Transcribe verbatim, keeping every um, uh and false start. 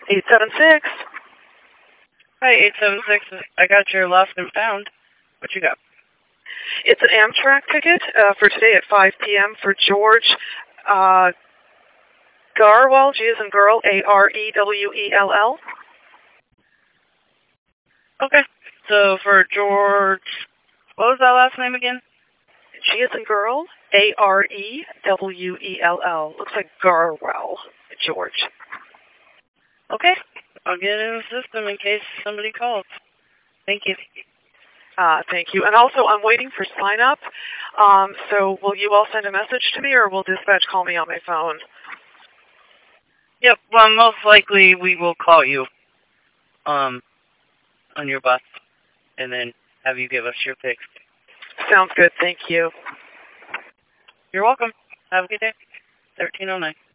eight seven six. Hi, eight seven six. I got your lost and found. What you got? It's an Amtrak ticket uh, for today at five p m for George uh, Garwell, G as in girl, A R E W E L L. Okay. So for George, what was that last name again? G as in girl, A R E W E L L. Looks like Garwell, George. Okay. I'll get it in the system in case somebody calls. Thank you. Uh, thank you. And also, I'm waiting for sign-up. Um, so will you all send a message to me, or will dispatch call me on my phone? Yep. Well, most likely we will call you um, on your bus and then have you give us your picks. Sounds good. Thank you. You're welcome. Have a good day. thirteen oh nine.